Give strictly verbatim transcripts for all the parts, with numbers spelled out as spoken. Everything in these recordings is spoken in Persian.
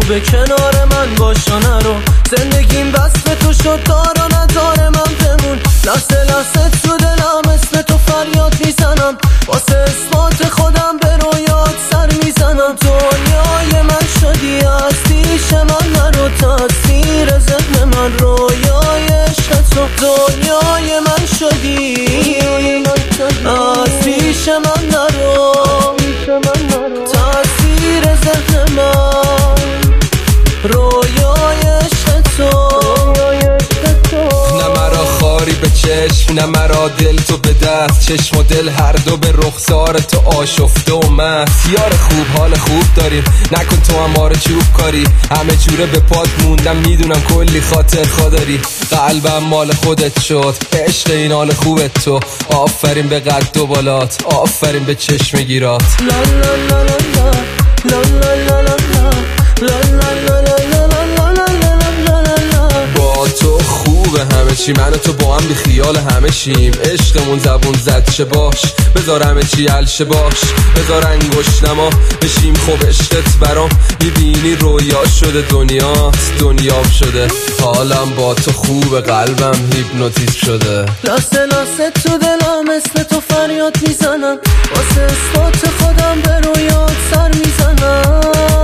به کنار من باشا نرو، زندگیم وصف تو شد دار و ندار من بمون. لحظه لحظه تو دلم اسم تو فریاد میزنم، واسه اثبات خودم به رویات سر میزنم. دنیای من شدی از پیش من نرو، تاثیر ذهن من رویای عشق تو. دنیای من شدی از پیش من نرو، تاثیر ذهن من رویای عشق تو. نه مرا خاری به چشم، نه مرا دل تو به دست، چشم و دل هر دو به رخسار تو آشفته و مست. یار خوب حال خوب داریم، نکن تو هم آره چوب کاری، همه جوره به پات موندم میدونم کلی خاطر خداری. قلبم مال خودت شد، عشق این حال خوبت تو. آفرین به قد و بالات، آفرین به چشم گیرات. لا لا لا لا لا لا لا لا لا لا با تو خوبه همه چی، من و تو با هم بی خیال همه شیم. عشقمون زبون زد شه باش، بذار همه چی حل شه باش. بذار انگشت نما بشیم خب عشقت برام، میبینی رویا شده دنیات دنیام شده. حالم با تو خوبه، قلبم هیپنوتیزم شده. لحظه لحظه تو دلم اسم تو فریاد میزنم، واسه اثبات خودم به رویات سر میزنم.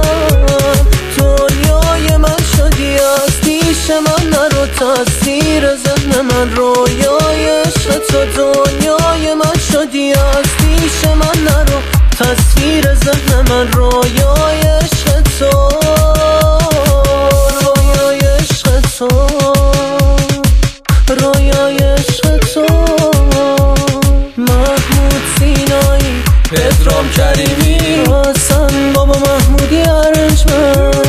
دنیای من شدی از پیش من نرو، تاثیر ذهن من رویای عشق تو. دنیای من شدی از پیش من نرو، تصویر ذهن من رویای عشق تو. رویای عشق تو، رویای عشق تو. محمود سینایی، پدرام کریمی، حسن بابا محمودی ارنجمند.